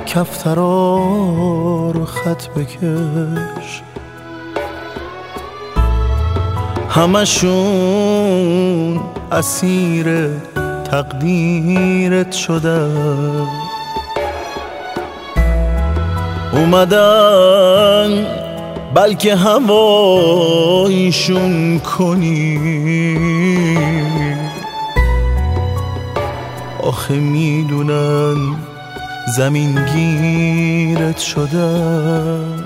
کفترا رو خط بکش، همشون اسیر تقدیرت شدن، اومدن بلکه هوایشون کنی، آخه میدونن زمین گیرت شدن.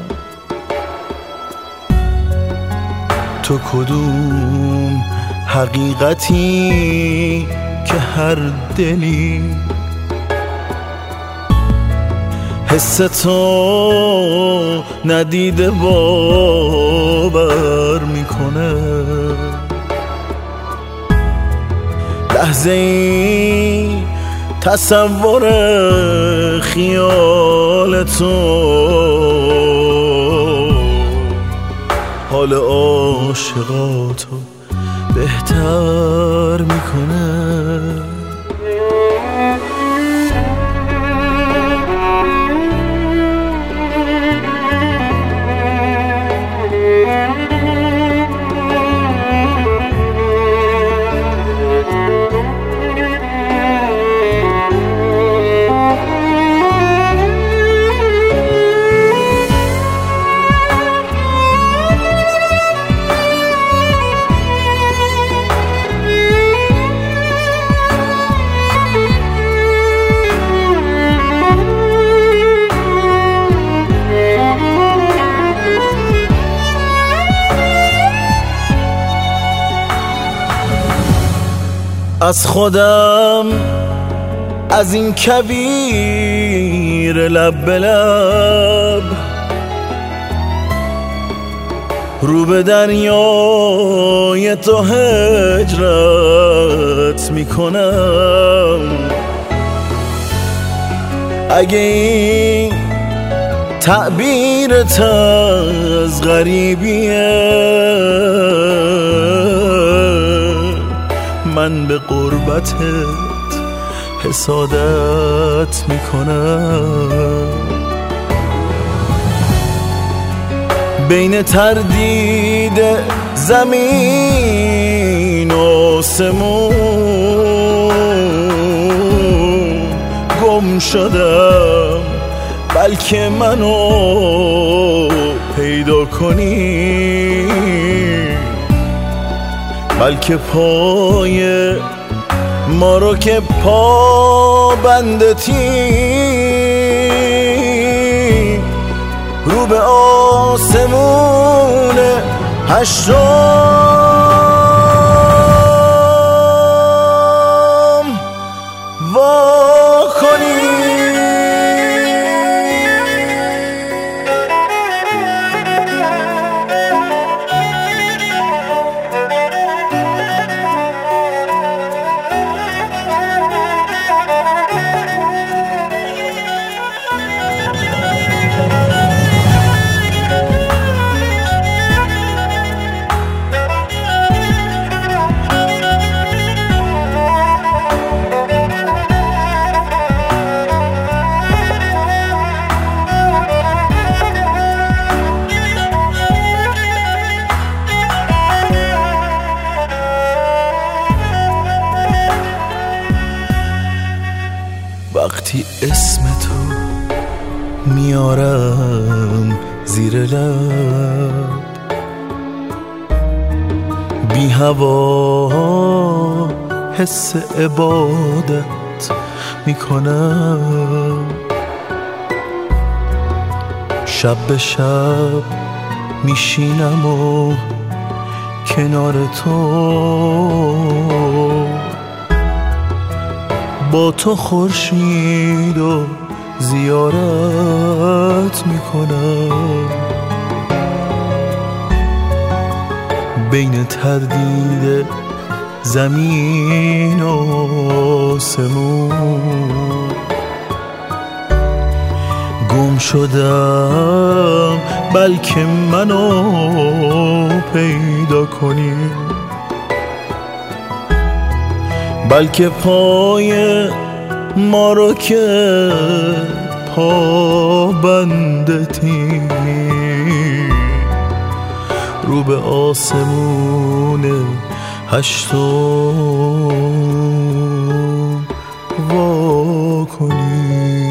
تو کدوم حقیقتی که هر دلی حس تو ندیده باور میکنه، لحظه ای تصور خیال تو حال عاشقاتو بهتر میکنه. از خودم از این کویر لب به لب رو به دریای تو هجرت میکنم. اگه این تعبیرت از غریبیه، من به قربتت حسادت میکنم. بین تردید زمین و آسمون گم شدم، بلکه منو پیدا کنی، بلکه پای ما رو که پا بندتی رو به آسمون هشتم وا کنی. وقتی اسم تو میارم زیر لب، بی هوا حس عبادت میکنم. شب به شب میشینم و کنار تو، با تو خورشید و زیارت میکنم. بین تردید زمین و آسمون گم شدم، بلکه منو پیدا کنی، بلکه پای ما رو که پابندتی، رو به آسمون هشتم وا کنی.